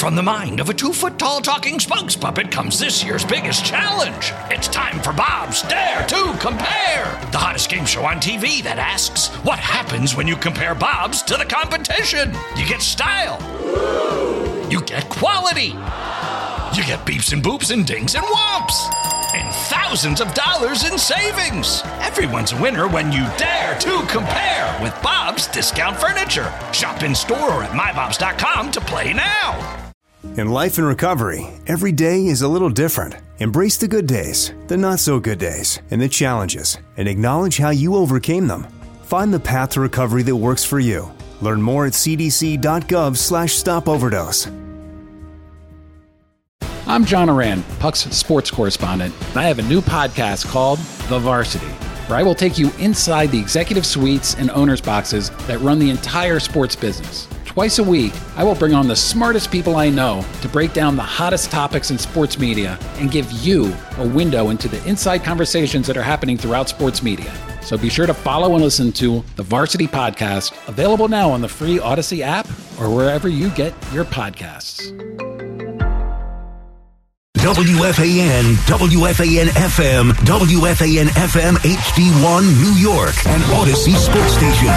from the mind of a 2-foot-tall talking spokes puppet comes this year's biggest challenge. It's time for Bob's Dare to Compare, the hottest game show on TV that asks, what happens when you compare Bob's to the competition? You get style. You get quality. You get beeps and boops and dings and whomps. And thousands of dollars in savings. Everyone's a winner when you dare to compare with Bob's Discount Furniture. Shop in store or at mybobs.com to play now. In life and recovery, every day is a little different. Embrace the good days, the not so good days, and the challenges, and acknowledge how you overcame them. Find the path to recovery that works for you. Learn more at cdc.gov/stopoverdose. I'm John Oran, Puck's sports correspondent, and I have a new podcast called The Varsity, where I will take you inside the executive suites and owners' boxes that run the entire sports business. Twice a week, I will bring on the smartest people I know to break down the hottest topics in sports media and give you a window into the inside conversations that are happening throughout sports media. So be sure to follow and listen to The Varsity Podcast, available now on the free Odyssey app or wherever you get your podcasts. WFAN, WFAN-FM, WFAN-FM HD1 New York, and Odyssey Sports Station.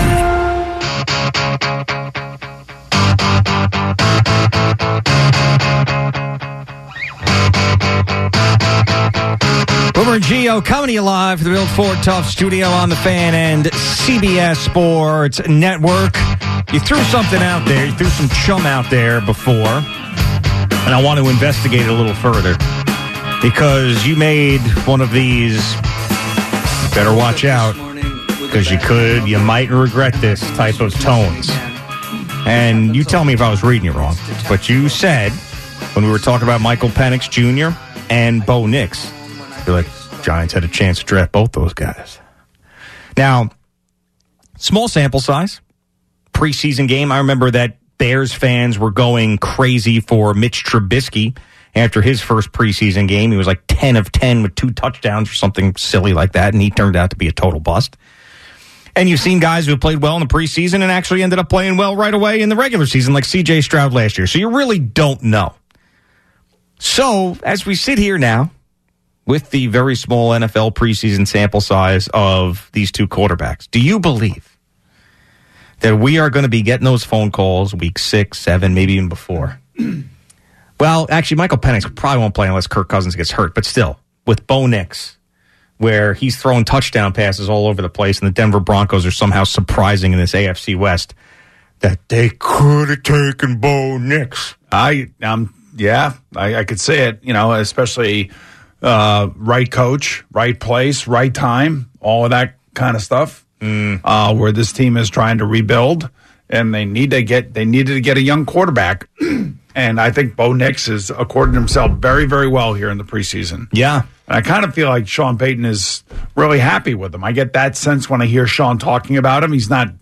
Boomer and Gio coming to you live from the Built Ford Tough studio on the Fan and CBS Sports Network. You threw something out there. You threw some chum out there before. And I want to investigate it a little further because you made one of these. Better watch out because you might regret this type of tones. And you tell me if I was reading you wrong. But you said when we were talking about Michael Penix Jr. and Bo Nix, you're like, Giants had a chance to draft both those guys. Now, small sample size, preseason game. I remember that Bears fans were going crazy for Mitch Trubisky after his first preseason game. He was like 10 of 10 with 2 touchdowns or something silly like that, and he turned out to be a total bust. And you've seen guys who played well in the preseason and actually ended up playing well right away in the regular season, like C.J. Stroud last year. So you really don't know. So as we sit here now, with the very small NFL preseason sample size of these two quarterbacks, do you believe that we are going to be getting those phone calls week 6, 7, maybe even before? Well, actually, Michael Penix probably won't play unless Kirk Cousins gets hurt. But still, with Bo Nix, where he's throwing touchdown passes all over the place, and the Denver Broncos are somehow surprising in this AFC West, that they could have taken Bo Nix. I could say it, especially right coach, right place, right time, all of that kind of stuff. Where this team is trying to rebuild, and they needed to get a young quarterback. And I think Bo Nix has accorded himself very, very well here in the preseason. Yeah. And I kind of feel like Sean Payton is really happy with him. I get that sense when I hear Sean talking about him. He's not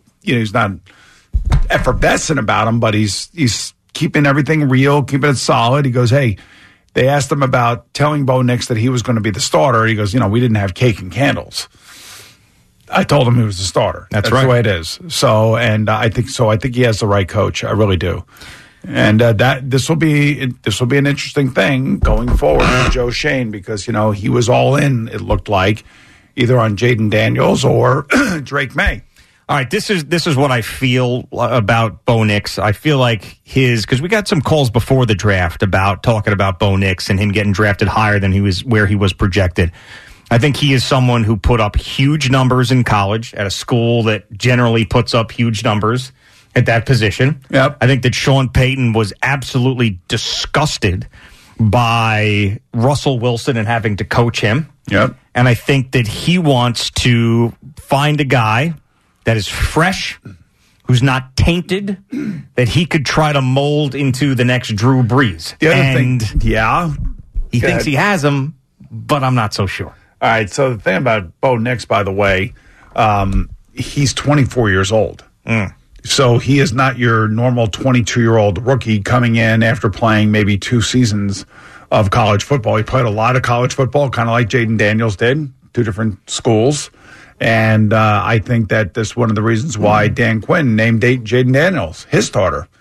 effervescent about him, but he's keeping everything real, keeping it solid. He goes, hey, they asked him about telling Bo Nix that he was going to be the starter. He goes, we didn't have cake and candles. I told him he was the starter. That's right. The way it is. So, and I think he has the right coach. I really do. And this will be an interesting thing going forward with Joe Schoen because he was all in. It looked like either on Jaden Daniels or Drake May. All right, this is what I feel about Bo Nix. I feel like because we got some calls before the draft about talking about Bo Nix and him getting drafted higher than where he was projected. I think he is someone who put up huge numbers in college at a school that generally puts up huge numbers at that position. Yep. I think that Sean Payton was absolutely disgusted by Russell Wilson and having to coach him. Yep. And I think that he wants to find a guy that is fresh, who's not tainted, that he could try to mold into the next Drew Brees. The other thing, he thinks he has him, but I'm not so sure. All right, so the thing about Bo Nix, by the way, he's 24 years old. So he is not your normal 22-year-old rookie coming in after playing maybe 2 seasons of college football. He played a lot of college football, kind of like Jaden Daniels did, 2 different schools. And I think that this is one of the reasons why Dan Quinn named Jaden Daniels his starter.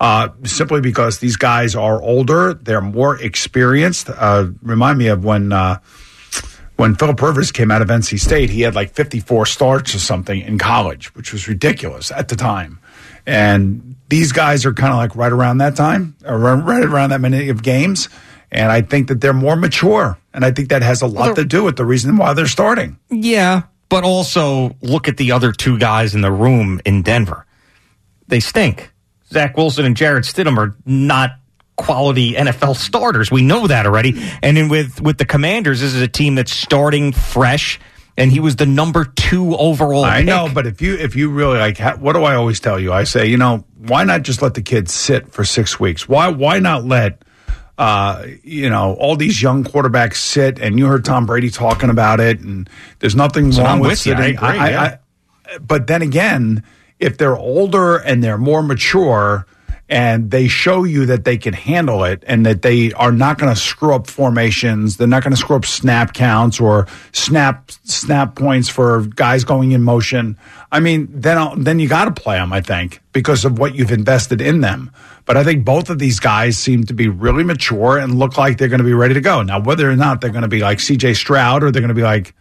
simply because these guys are older, they're more experienced. Remind me of when Philip Rivers came out of NC State, he had like 54 starts or something in college, which was ridiculous at the time. And these guys are kind of like right around that time, or right around that many of games. And I think that they're more mature. And I think that has a lot to do with the reason why they're starting. Yeah, but also look at the other two guys in the room in Denver. They stink. Zach Wilson and Jarrett Stidham are not quality NFL starters. We know that already. And then with the Commanders, this is a team that's starting fresh, and he was the number 2 overall pick. I know, but if you really like, what do I always tell you? I say, why not just let the kids sit for 6 weeks? Why not let all these young quarterbacks sit? And you heard Tom Brady talking about it, and there's nothing wrong with sitting. I agree, but then again, if they're older and they're more mature, and they show you that they can handle it and that they are not going to screw up formations, they're not going to screw up snap counts or snap points for guys going in motion. I mean, then you got to play them, I think, because of what you've invested in them. But I think both of these guys seem to be really mature and look like they're going to be ready to go. Now, whether or not they're going to be like C.J. Stroud or they're going to be like,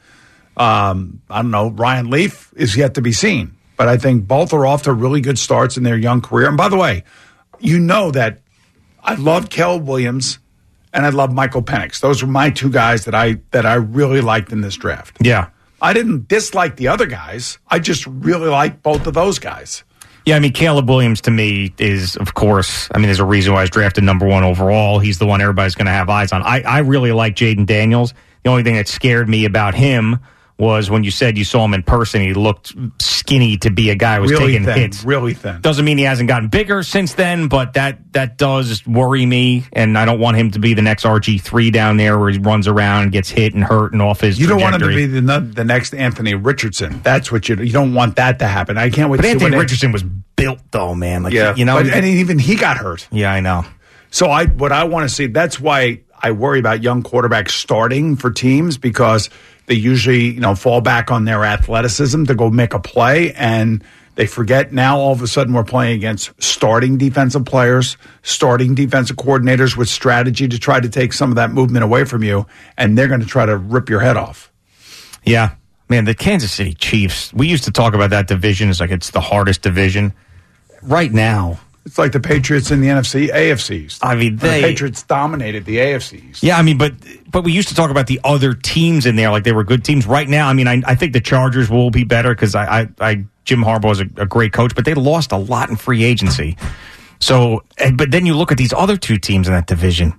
Ryan Leaf is yet to be seen. But I think both are off to really good starts in their young career. And by the way, you know that I love Caleb Williams and I love Michael Penix. Those were my two guys that I really liked in this draft. Yeah. I didn't dislike the other guys. I just really liked both of those guys. Yeah, I mean, Caleb Williams to me is, of course, there's a reason why he's drafted number 1 overall. He's the one everybody's going to have eyes on. I really like Jaden Daniels. The only thing that scared me about him was when you said you saw him in person, he looked skinny to be a guy who was really taking thin, hits. Really thin. Doesn't mean he hasn't gotten bigger since then, but that does worry me, and I don't want him to be the next RG3 down there where he runs around and gets hit and hurt and off his You trajectory. don't want him to be the next Anthony Richardson. That's what you don't want that to happen. I can't wait but to see Anthony Richardson was built, though, man. Like, yeah, and even he got hurt. Yeah, I know. So what I want to see, that's why I worry about young quarterbacks starting for teams, because they usually, fall back on their athleticism to go make a play, and they forget now all of a sudden we're playing against starting defensive players, starting defensive coordinators with strategy to try to take some of that movement away from you, and they're going to try to rip your head off. Yeah. Man, the Kansas City Chiefs, we used to talk about that division as like it's the hardest division. Right now, it's like the Patriots in the AFC East. The Patriots dominated the AFC East. Yeah, but we used to talk about the other teams in there like they were good teams. Right now, I think the Chargers will be better because Jim Harbaugh is a great coach, but they lost a lot in free agency. So, but then you look at these other two teams in that division.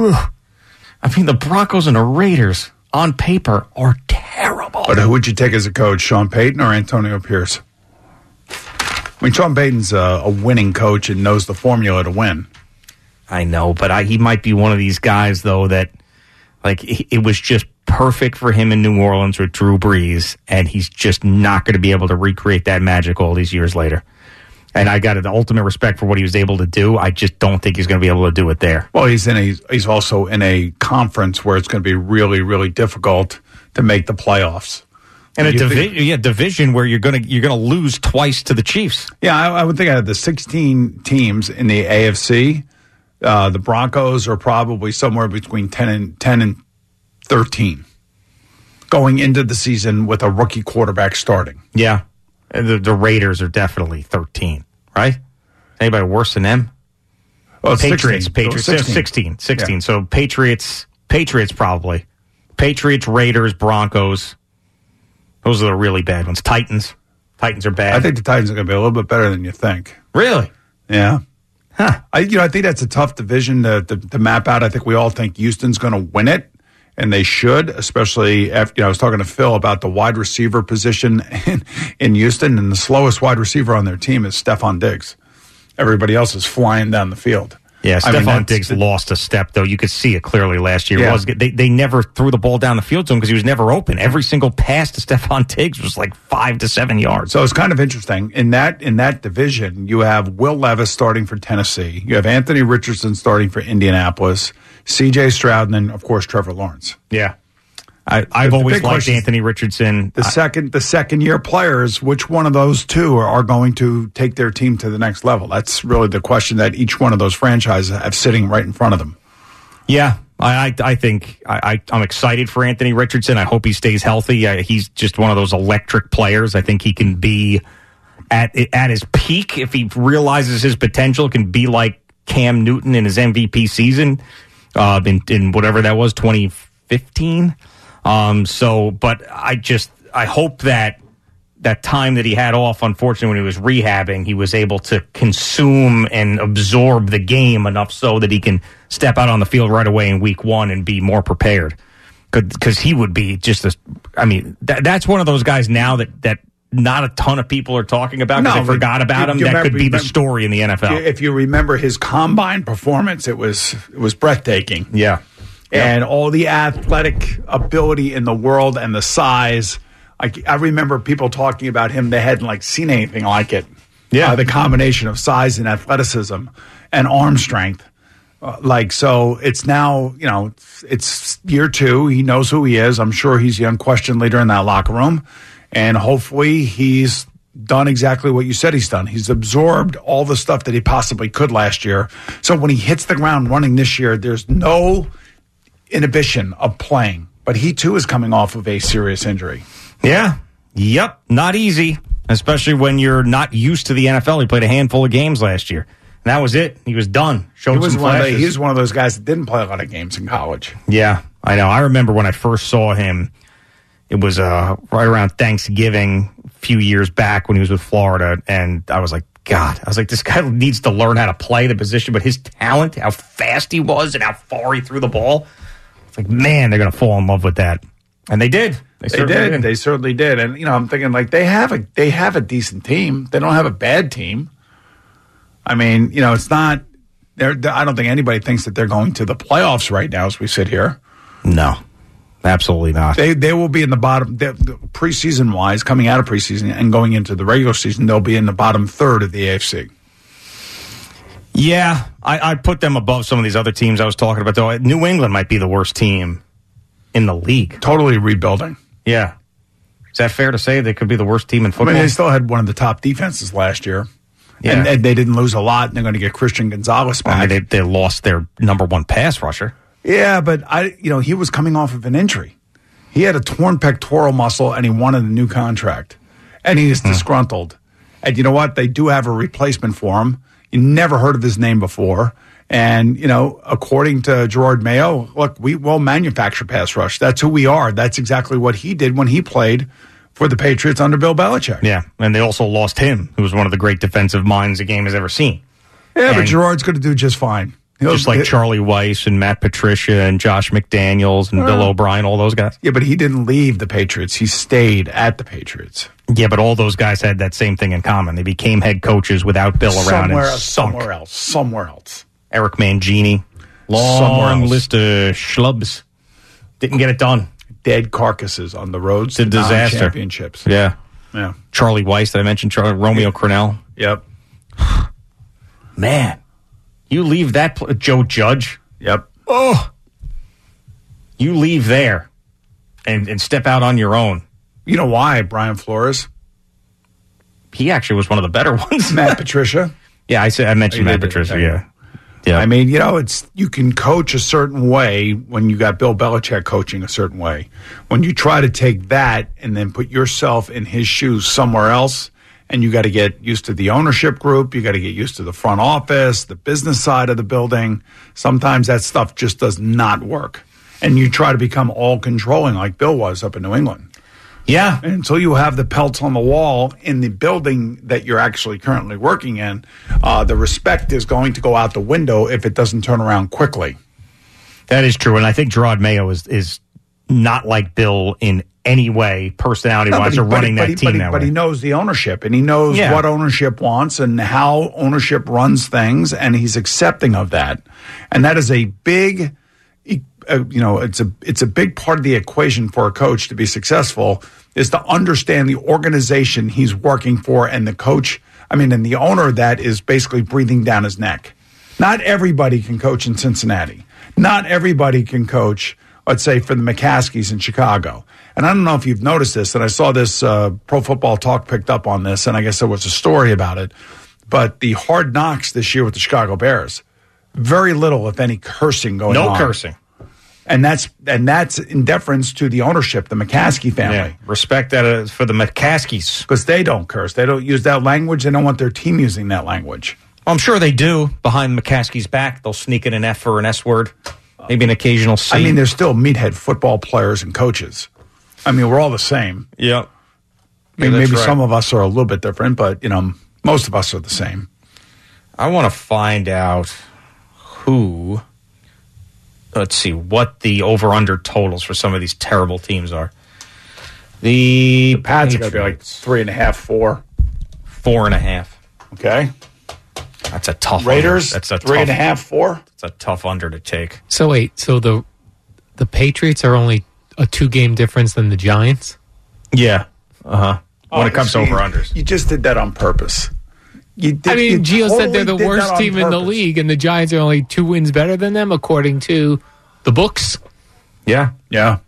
The Broncos and the Raiders on paper are terrible. But who would you take as a coach, Sean Payton or Antonio Pierce? Sean Payton's a winning coach and knows the formula to win. I know, but he might be one of these guys, though, that it was just perfect for him in New Orleans with Drew Brees, and he's just not going to be able to recreate that magic all these years later. And I got the ultimate respect for what he was able to do. I just don't think he's going to be able to do it there. Well, he's also in a conference where it's going to be really, really difficult to make the playoffs. And a division where you're going to lose twice to the Chiefs. Yeah, I would think out of the 16 teams in the AFC, the Broncos are probably somewhere between 10 and 13 going into the season with a rookie quarterback starting. Yeah, the Raiders are definitely 13, right? Anybody worse than them? Well, Patriots, 16. Yeah. So Patriots probably. Patriots, Raiders, Broncos. Those are the really bad ones. Titans are bad. I think the Titans are going to be a little bit better than you think. Really? Yeah. Huh. I think that's a tough division to map out. I think we all think Houston's going to win it, and they should, especially after, I was talking to Phil about the wide receiver position in Houston, and the slowest wide receiver on their team is Stephon Diggs. Everybody else is flying down the field. Yeah, Stephon Diggs lost a step, though. You could see it clearly last year. Yeah. They never threw the ball down the field to him because he was never open. Every single pass to Stephon Diggs was like 5 to 7 yards. So it's kind of interesting. In that division, you have Will Levis starting for Tennessee. You have Anthony Richardson starting for Indianapolis, C.J. Stroud, and then, of course, Trevor Lawrence. Yeah. I've always liked Anthony Richardson. The second year players, which one of those two are going to take their team to the next level? That's really the question that each one of those franchises have sitting right in front of them. Yeah, I think I'm excited for Anthony Richardson. I hope he stays healthy. He's just one of those electric players. I think he can be at his peak if he realizes his potential. Can be like Cam Newton in his MVP season in whatever that was, 2015. But I hope that time that he had off, unfortunately, when he was rehabbing, he was able to consume and absorb the game enough so that he can step out on the field right away in week 1 and be more prepared. Because he would be that's one of those guys now that not a ton of people are talking about because they forgot about him. That could be the story in the NFL. If you remember his combine performance, it was breathtaking. Yeah. And all the athletic ability in the world and the size. I remember people talking about him. They hadn't seen anything like it. Yeah. The combination of size and athleticism and arm strength. So it's now, it's year 2. He knows who he is. I'm sure he's the unquestioned leader in that locker room. And hopefully he's done exactly what you said he's done. He's absorbed all the stuff that he possibly could last year. So when he hits the ground running this year, there's no inhibition of playing. But he, too, is coming off of a serious injury. Yeah. Yep. Not easy, especially when you're not used to the NFL. He played a handful of games last year. And that was it. He was done. He was one of those guys that didn't play a lot of games in college. Yeah, I know. I remember when I first saw him, it was right around Thanksgiving a few years back when he was with Florida. And I was like, God, this guy needs to learn how to play the position. But his talent, how fast he was and how far he threw the ball, it's like, man, they're going to fall in love with that. And they did. They certainly did. And, I'm thinking, they have a decent team. They don't have a bad team. I mean, it's not – I don't think anybody thinks that they're going to the playoffs right now as we sit here. No, absolutely not. They will be in the bottom – preseason-wise, coming out of preseason and going into the regular season, they'll be in the bottom third of the AFC. Yeah, I put them above some of these other teams I was talking about, though. New England might be the worst team in the league. Totally rebuilding. Yeah. Is that fair to say they could be the worst team in football? I mean, they still had one of the top defenses last year. Yeah. And they didn't lose a lot, and they're going to get Christian Gonzalez back. They lost their number 1 pass rusher. Yeah, but he was coming off of an injury. He had a torn pectoral muscle, and he wanted a new contract. And he is disgruntled. And you know what? They do have a replacement for him. You never heard of his name before. And, according to Gerard Mayo, look, we will manufacture pass rush. That's who we are. That's exactly what he did when he played for the Patriots under Bill Belichick. Yeah, and they also lost him, who was one of the great defensive minds the game has ever seen. Yeah, but Gerard's going to do just fine. Just like Charlie Weiss and Matt Patricia and Josh McDaniels and Bill O'Brien, all those guys. Yeah, but he didn't leave the Patriots. He stayed at the Patriots. Yeah, but all those guys had that same thing in common. They became head coaches without Bill around and sunk. Somewhere else. Eric Mangini. Long list of schlubs. Didn't get it done. Dead carcasses on the roads to disaster. Championships. Yeah. Yeah. Charlie Weiss, did I mention Romeo Crennel? Yep. Man. You leave that Joe Judge. Yep. Oh. You leave there and step out on your own. You know why, Brian Flores? He actually was one of the better ones. Matt Patricia. Yeah, I mentioned Matt Patricia, yeah. Yeah. I mean, you can coach a certain way when you got Bill Belichick coaching a certain way. When you try to take that and then put yourself in his shoes somewhere else, and you got to get used to the ownership group, you got to get used to the front office, the business side of the building. Sometimes that stuff just does not work. And you try to become all controlling like Bill was up in New England. Yeah. And until you have the pelts on the wall in the building that you're actually currently working in, the respect is going to go out the window if it doesn't turn around quickly. That is true. And I think Gerard Mayo is not like Bill in any way, personality-wise, or running that team that way. But he knows the ownership, and he knows what ownership wants and how ownership runs things, and he's accepting of that. And that is a big... it's a big part of the equation for a coach to be successful is to understand the organization he's working for and the coach, and the owner that is basically breathing down his neck. Not everybody can coach in Cincinnati. Not everybody can coach let's say, for the McCaskies in Chicago. And I don't know if you've noticed this, and I saw this Pro Football Talk picked up on this, and I guess there was a story about it. But the Hard Knocks this year with the Chicago Bears, very little, if any, cursing going on. No cursing. And that's in deference to the ownership, the McCaskey family. Yeah, respect that for the McCaskies. Because they don't curse. They don't use that language. They don't want their team using that language. Well, I'm sure they do. Behind McCaskey's back, they'll sneak in an F or an S word. Maybe an occasional C. I mean, they're still meathead football players and coaches. I mean, we're all the same. Yep. I mean, maybe some of us are a little bit different, but, most of us are the same. I want to find out who... Let's see what the over-under totals for some of these terrible teams are. The Pats are going to be like 3.5, 4. 4.5. Okay. That's a tough Raiders, under. That's a 3.5, 4. It's a tough under to take. So wait, the Patriots are only a 2-game difference than the Giants? Yeah. Uh-huh. When it comes to over-unders. You just did that on purpose. Gio said they're the worst team in the league, and the Giants are only 2 wins better than them, according to the books. Yeah. Yeah.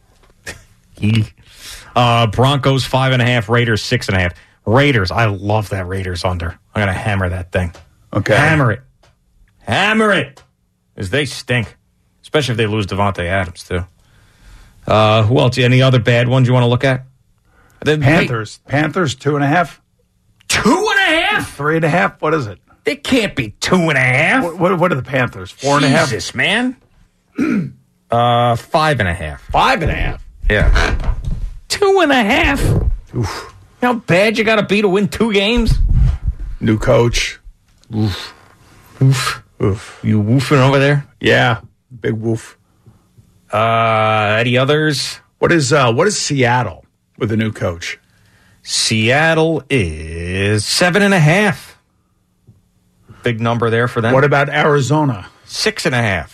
Broncos 5.5, Raiders 6.5. Raiders, I love that Raiders under. I'm going to hammer that thing. Okay. Hammer it. Because they stink. Especially if they lose Devontae Adams, too. Who else? Any other bad ones you want to look at? Panthers 2.5. 2.5? 3.5? What is it? They can't be 2.5. What are the Panthers? 4.5? Jesus, man. 5.5. 5.5? Yeah. 2.5? Oof. How bad you got to be to win 2 games? New coach. Oof. You woofing over there? Yeah. Big woof. Any others? What is Seattle with a new coach? Seattle is 7.5. Big number there for them. What about Arizona? 6.5.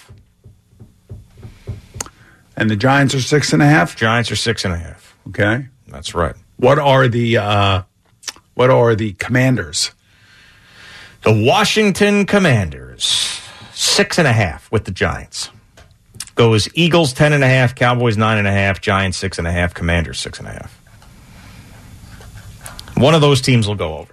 And the Giants are 6.5? Giants are 6.5. Okay. That's right. What are the Commanders? The Washington Commanders, 6.5 with the Giants. Goes Eagles 10.5, Cowboys 9.5, Giants 6.5, Commanders 6.5. One of those teams will go over.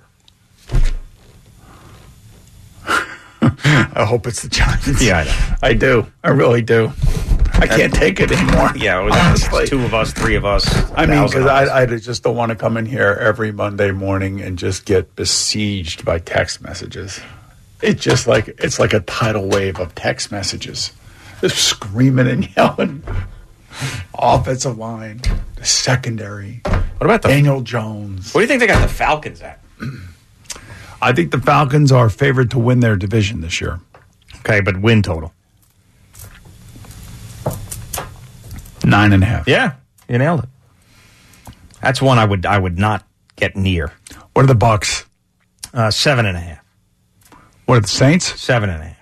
I hope it's the Giants. Yeah, I know. I do. I really do. I can't take it anymore. Yeah, it was honestly. 2 of us, 3 of us. I mean, because I just don't want to come in here every Monday morning and just get besieged by text messages. It's like a tidal wave of text messages. Just screaming and yelling. Offensive line, the secondary. What about Daniel Jones? What do you think they got the Falcons at? I think the Falcons are favored to win their division this year. Okay, but win total. 9.5. Yeah, you nailed it. That's one I would not get near. What are the Bucks? 7.5. What are the Saints? 7.5.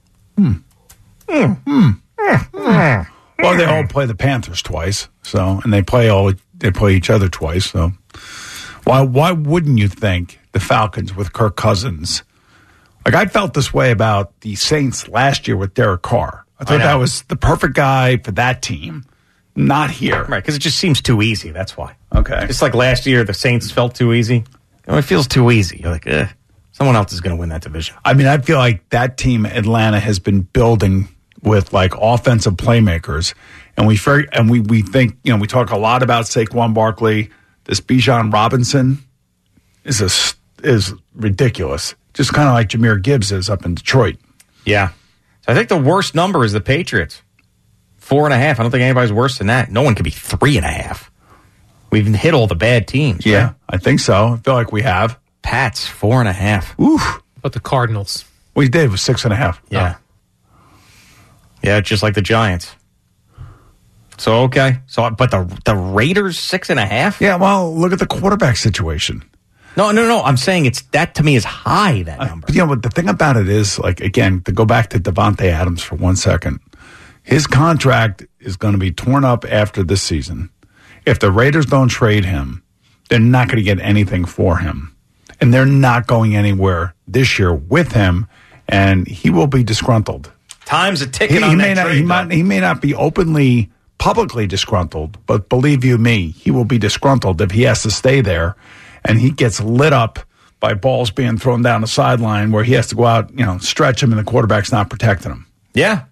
Well, they all play the Panthers twice, and they play each other twice. So, why wouldn't you think the Falcons with Kirk Cousins? Like, I felt this way about the Saints last year with Derek Carr. I thought that was the perfect guy for that team. Not here. Right, because it just seems too easy. That's why. Okay. It's like last year, the Saints felt too easy. It feels too easy. You're like, someone else is going to win that division. I mean, I feel like that team, Atlanta, has been building with like offensive playmakers, and we think, we talk a lot about Saquon Barkley. This Bijan Robinson is ridiculous, just kind of like Jahmyr Gibbs is up in Detroit. Yeah, so I think the worst number is the Patriots, 4.5. I don't think anybody's worse than that. No one can be 3.5. We've hit all the bad teams. Yeah, right? I think so. I feel like we have. Pats 4.5. Oof. But the Cardinals, we did with 6.5. Yeah. Yeah, just like the Giants. So, okay. But the Raiders, 6.5? Yeah, well, look at the quarterback situation. No. I'm saying that to me is high, that number. But the thing about it is, like, again, to go back to Devontae Adams for 1 second, his contract is going to be torn up after this season. If the Raiders don't trade him, they're not going to get anything for him. And they're not going anywhere this year with him, and he will be disgruntled. Time's a ticking He may not be openly publicly disgruntled, but believe you me, he will be disgruntled if he has to stay there and he gets lit up by balls being thrown down the sideline where he has to go out, stretch him and the quarterback's not protecting him. Yeah.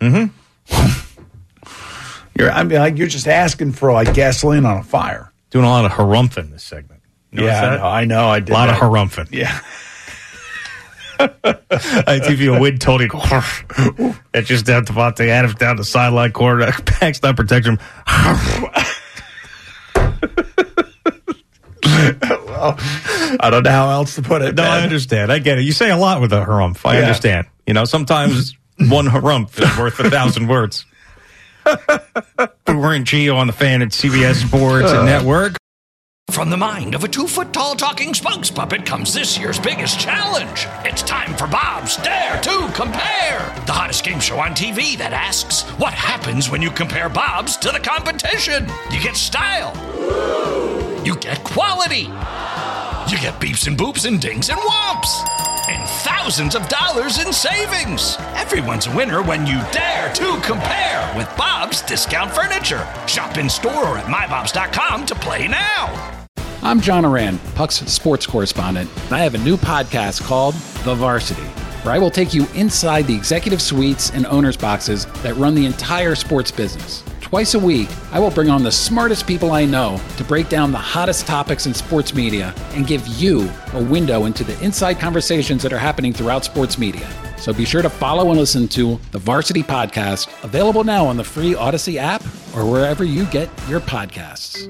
You're just asking for gasoline on a fire. Doing a lot of harumphing this segment. I know. I did a lot of harumphing. Yeah. I give you a wind Tony. It's just down Devontae Adams down the sideline corner. Back's not protecting him. Well, I don't know how else to put it. No, I understand. I get it. You say a lot with a harumph. I understand. Sometimes one harumph is worth 1,000 words. Boomer and Gio on the Fan at CBS Sports Network. From the mind of a 2-foot-tall talking spokes puppet comes this year's biggest challenge. It's time for Bob's Dare to Compare, the hottest game show on TV that asks, what happens when you compare Bob's to the competition? You get style. You get quality. You get beeps and boops and dings and whomps. And thousands of dollars in savings. Everyone's a winner when you dare to compare with Bob's Discount Furniture. Shop in store or at mybobs.com to play now. I'm John Oran, Puck's sports correspondent, and I have a new podcast called The Varsity, where I will take you inside the executive suites and owners' boxes that run the entire sports business. Twice a week, I will bring on the smartest people I know to break down the hottest topics in sports media and give you a window into the inside conversations that are happening throughout sports media. So be sure to follow and listen to The Varsity Podcast, available now on the free Odyssey app or wherever you get your podcasts.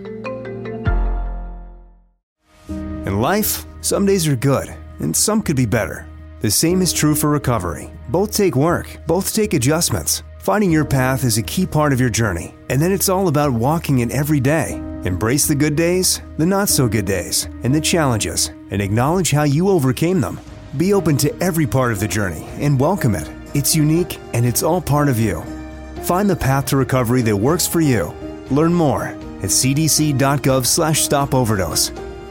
In life, some days are good, and some could be better. The same is true for recovery. Both take work, both take adjustments. Finding your path is a key part of your journey, and then it's all about walking it every day. Embrace the good days, the not-so-good days, and the challenges, and acknowledge how you overcame them. Be open to every part of the journey and welcome it. It's unique, and it's all part of you. Find the path to recovery that works for you. Learn more at cdc.gov/stopoverdose.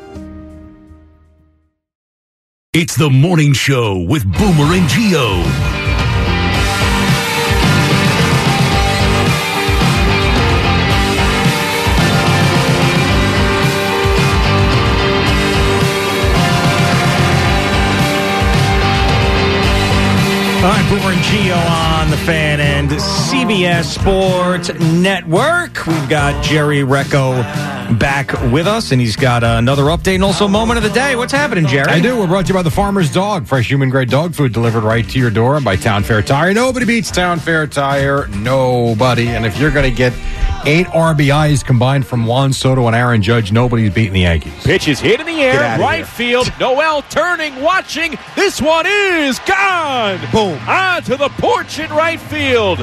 It's the morning show with Boomer and Gio. All right, Boomer and Gio on the Fan and CBS Sports Network. We've got Jerry Recco back with us, and he's got another update and also moment of the day. What's happening, Jerry? I do. We're brought to you by the Farmer's Dog. Fresh human-grade dog food delivered right to your door, and by Town Fair Tire. Nobody beats Town Fair Tire. Nobody. And if you're going to get 8 RBIs combined from Juan Soto and Aaron Judge, nobody's beating the Yankees. Pitch is hit in the air, right field. Noel turning, watching. This one is gone. Boom. Onto the porch in right field.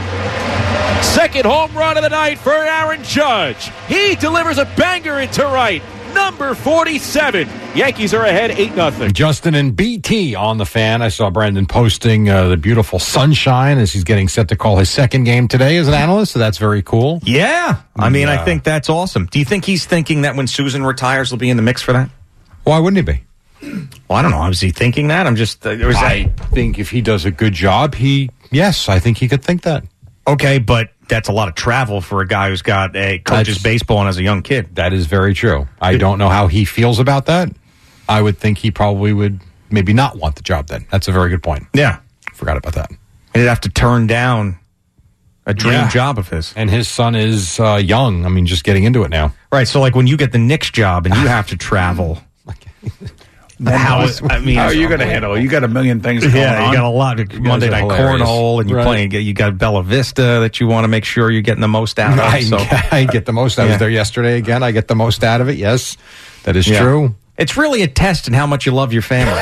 Second home run of the night for Aaron Judge. He delivers a banger into right. Number 47. Yankees are ahead 8-0. Justin and BT on the Fan. I saw Brandon posting the beautiful sunshine as he's getting set to call his second game today as an analyst, so that's very cool. Yeah. I mean, I think that's awesome. Do you think he's thinking that when Susan retires, he'll be in the mix for that? Why wouldn't he be? Well, I don't know. Was he thinking that? I think if he does a good job, yes, I think he could think that. Okay, but that's a lot of travel for a guy who's got a coaches baseball and as a young kid. That is very true. I don't know how he feels about that. I would think he probably would maybe not want the job then. That's a very good point. Yeah. Forgot about that. He'd have to turn down a dream job of his. And his son is young. I mean, just getting into it now. Right, so like when you get the Knicks job and you have to travel... how are you going to handle it? You got a million things going on. Yeah, you got a lot of Monday Night Cornhole, and you're playing. You got Bella Vista that you want to make sure you're getting the most out of. I get the most. I was there yesterday again. I get the most out of it. Yes, that is true. It's really a test in how much you love your family.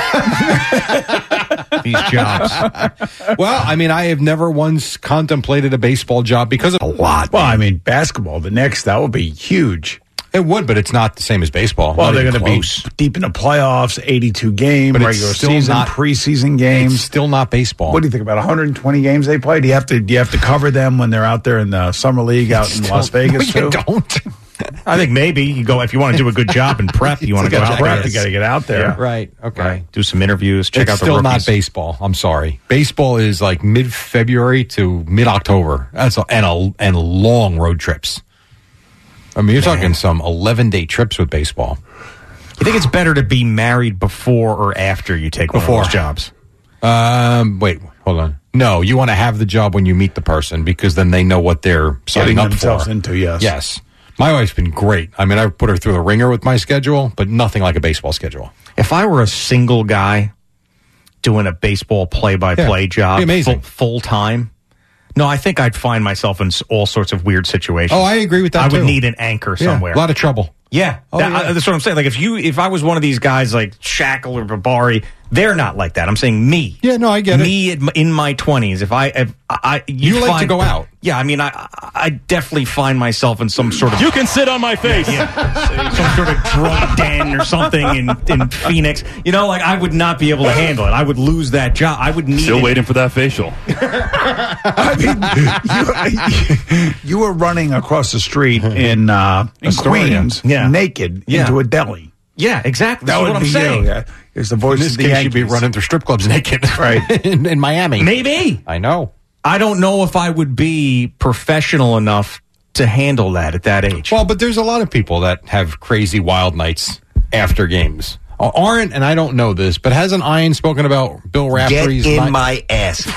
These jobs. Well, I mean, I have never once contemplated a baseball job because of a lot. Well, I mean, basketball, the Knicks, that would be huge. It would, but it's not the same as baseball. Well, they're going to be deep in the playoffs, 82 game, but regular season, preseason games. It's still not baseball. What do you think about 120 games they play? Do you have to cover them when they're out there in the summer league out in Las Vegas too? You don't. I think maybe you go if you want to do a good job in prep. You want to go out there. You got to get out there. Yeah. Right. Okay. Right. Do some interviews. Check It's out the still rookies. not baseball. I'm sorry. Baseball is like mid-February to mid-October. And long road trips. I mean, you're talking some 11-day trips with baseball. You think it's better to be married before or after you take one of those jobs? Wait, hold on. No, you want to have the job when you meet the person because then they know what they're signing up themselves for. into, yes. Yes. My wife's been great. I mean, I put her through the ringer with my schedule, but nothing like a baseball schedule. If I were a single guy doing a baseball play-by-play job full time, no, I think I'd find myself in all sorts of weird situations. Oh, I agree with that, I too. would need an anchor somewhere. A lot of trouble. Yeah, that's what I'm saying. Like if I was one of these guys like Shackle or Babari, they're not like that. I'm saying me. Yeah, no, I get me it. Me in my 20s. You like to go out. Yeah, I mean, I definitely find myself in some sort of. You can sit on my face. Some sort of drug den or something in Phoenix. You know, like I would not be able to handle it. I would lose that job. I would need. Still waiting for that facial. I mean, you were running across the street in Queens, naked into a deli. Yeah, exactly. That That's would what I'm be saying. you. Yeah. It's the voice In this of the case, Yankees. you'd be running through strip clubs naked, right? in Miami. Maybe. I know. I don't know if I would be professional enough to handle that at that age. Well, but there's a lot of people that have crazy wild nights after games. Aren't, and I don't know this, but hasn't Ian spoken about Bill Raftery's... Get in my ass.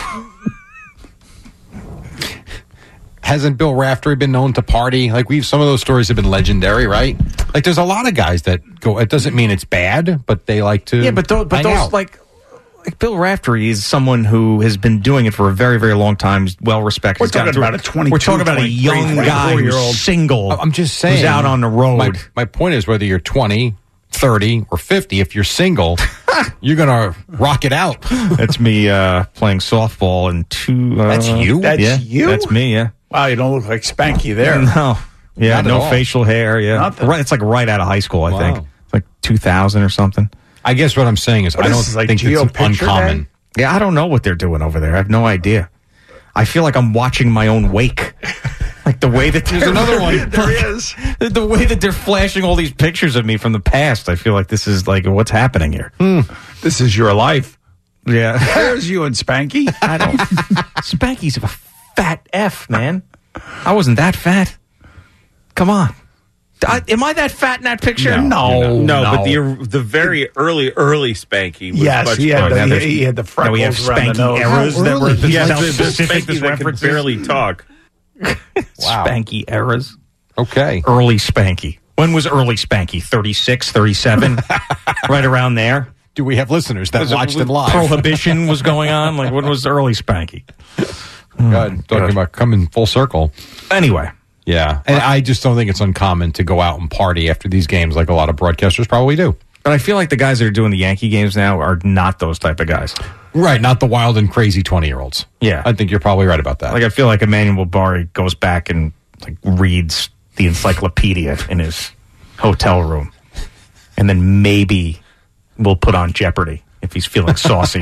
Hasn't Bill Raftery been known to party? Like some of those stories have been legendary, right? Like there's a lot of guys that go. It doesn't mean it's bad, but they like to. Yeah, but those out. like Bill Raftery is someone who has been doing it for a very, very long time. Well respected. We're talking about a 22, We're talking about a young guy who's single. I'm just saying, who's out on the road. My point is, whether you're 20, 30, or 50, if you're single, you're gonna rock it out. That's me playing softball in two. That's you. That's you. That's me. Yeah. Wow, you don't look like Spanky there. No. Yeah, Not at no all. facial hair. Yeah, Nothing. right. It's like right out of high school. I think it's like 2000 or something. I guess what I'm saying is, What I is don't this, like think Geo it's Picture uncommon. Day? Yeah, I don't know what they're doing over there. I have no idea. I feel like I'm watching my own wake. Like the way that There's another one. There is. The way that they're flashing all these pictures of me from the past. I feel like this is like what's happening here. This is your life. Yeah. There's you and Spanky. I don't. Spanky's a fat F, man. I wasn't that fat. Come on. Am I that fat in that picture? No. But the very early Spanky was Yes, much he had, closer. he had the freckles we have around the Spanky nose. eras that were He has the specific Spanky that could references. barely talk. Wow. Spanky eras. Okay. Early Spanky. When was early Spanky? 36, 37? Right around there? Do we have listeners that watched it live? Prohibition was going on? Like, when was early Spanky? God, talking about coming full circle. Anyway. Yeah. And I just don't think it's uncommon to go out and party after these games like a lot of broadcasters probably do. But I feel like the guys that are doing the Yankee games now are not those type of guys. Right. Not the wild and crazy 20-year-olds. Yeah. I think you're probably right about that. Like, I feel like Emmanuel Bari goes back and like reads the encyclopedia in his hotel room. And then maybe we'll put on Jeopardy if he's feeling saucy.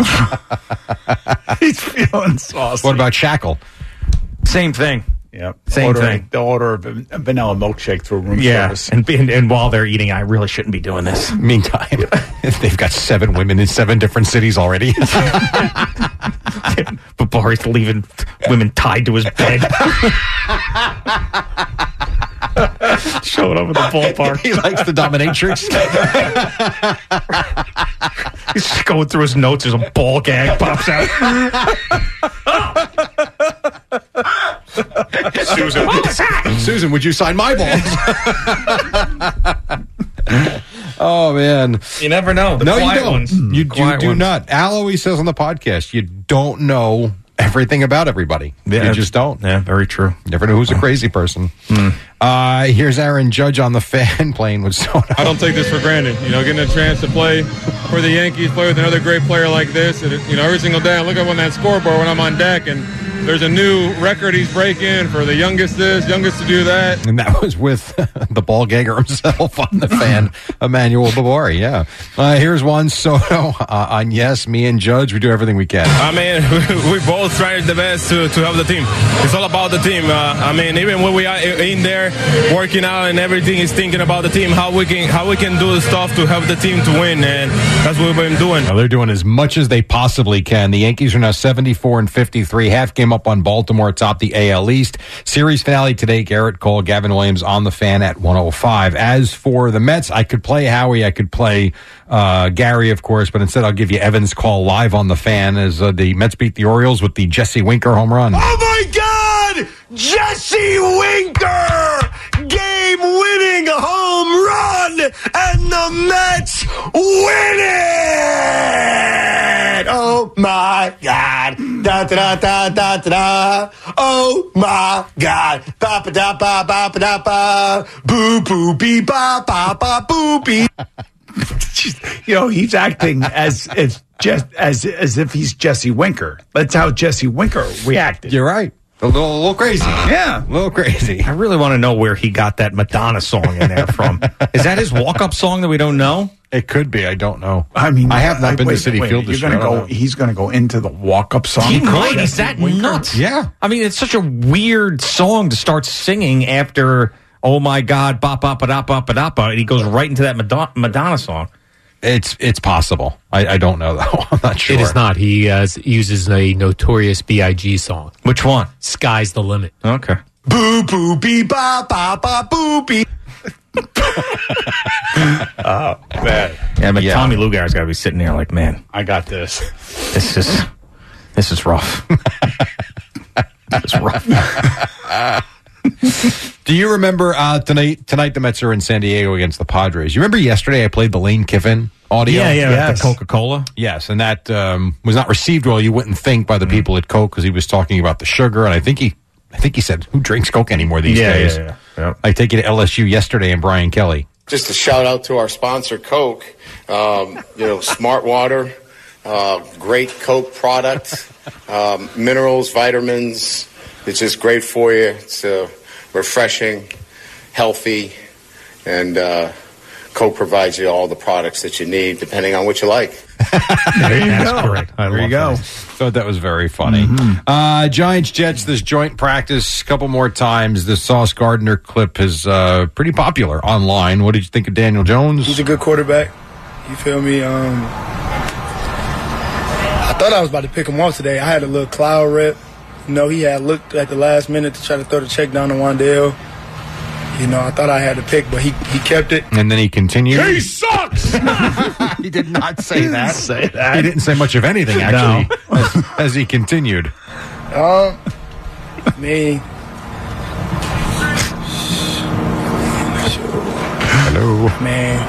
He's feeling saucy. What about Shackle? Same thing. Yep. Same thing. They'll order a vanilla milkshake through room Yeah. service. And while they're eating, I really shouldn't be doing this. Meantime, they've got 7 women in 7 different cities already. But Bari's leaving women tied to his bed. Showing up at the ballpark. He likes the dominatrix. He's going through his notes. There's a ball gag pops out. Susan, what was that? Susan, would you sign my balls? Oh, man. You never know. No, you don't. Ones. You Quiet do ones. not. Al always says on the podcast, you don't know everything about everybody. Yeah, you just don't. Yeah, very true. Never know who's a crazy person. Here's Aaron Judge on the Fan playing with Soto. I don't take this for granted. You know, getting a chance to play for the Yankees, play with another great player like this. And, you know, every single day I look up on that scoreboard when I'm on deck, and There's a new record he's breaking for the youngest this, youngest to do that. And that was with the ball gagger himself on the fan, Emmanuel Babari. Yeah. Here's Juan Soto on Yes, me and Judge. We do everything we can. I mean, we both tried the best to help the team. It's all about the team. I mean, even when we are in there working out and everything is thinking about the team, how we can do the stuff to help the team to win, and that's what we've been doing. Well, they're doing as much as they possibly can. The Yankees are now 74-53, half game up on Baltimore atop the AL East. Series finale today, Garrett Cole, Gavin Williams on the Fan at 105. As for the Mets, I could play Howie, I could play Gary, of course, but instead I'll give you Evan's call live on the Fan as the Mets beat the Orioles with the Jesse Winker home run. Oh my God! Jesse Winker! Game-winning home run, and the Mets win it! Oh my God! Da da da da da da! Oh my God! Ba ba da ba ba ba da ba! Boo boo bee ba ba ba boo bee. He's acting as if he's Jesse Winker. That's how Jesse Winker reacted. You're right. A little crazy. Yeah. A little crazy. I really want to know where he got that Madonna song in there from. Is that his walk-up song that we don't know? It could be. I don't know. I mean, I have not been to City Field this year. He's going to go into the walk-up song. He might. Is that nuts? Yeah. I mean, it's such a weird song to start singing after, oh my God, ba-ba-ba-da-ba-ba-da-ba, and he goes right into that Madonna song. It's possible. I don't know, though. I'm not sure. It is not. He uses a Notorious B.I.G. song. Which one? Sky's the Limit. Okay. Boo boo bee ba ba ba boo bee. Oh, man. Yeah, but Tommy Lugar's got to be sitting there like, man, I got this. This is rough. This is rough. Do you remember tonight the Mets are in San Diego against the Padres? You remember yesterday I played the Lane Kiffin audio? Yeah, yes. The Coca-Cola. Yes, and that was not received well, you wouldn't think, by the people at Coke, because he was talking about the sugar, and I think he said, who drinks Coke anymore these days? Yeah. I take you to LSU yesterday and Brian Kelly. Just a shout out to our sponsor, Coke. Smart water, great Coke product, minerals, vitamins. It's just great for you. It's refreshing, healthy, and Coke provides you all the products that you need, depending on what you like. There you go. Correct. There you go. Thought that was very funny. Giants, Jets, this joint practice a couple more times. The Sauce Gardner clip is pretty popular online. What did you think of Daniel Jones? He's a good quarterback. You feel me? I thought I was about to pick him off today. I had a little cloud rep. He had looked at the last minute to try to throw the check down to Wan'Dale. I thought I had to pick, but he kept it. And then he continued. He sucks! He did not say that. Say that. He didn't say much of anything, actually, as he continued. Me. Hello. Man.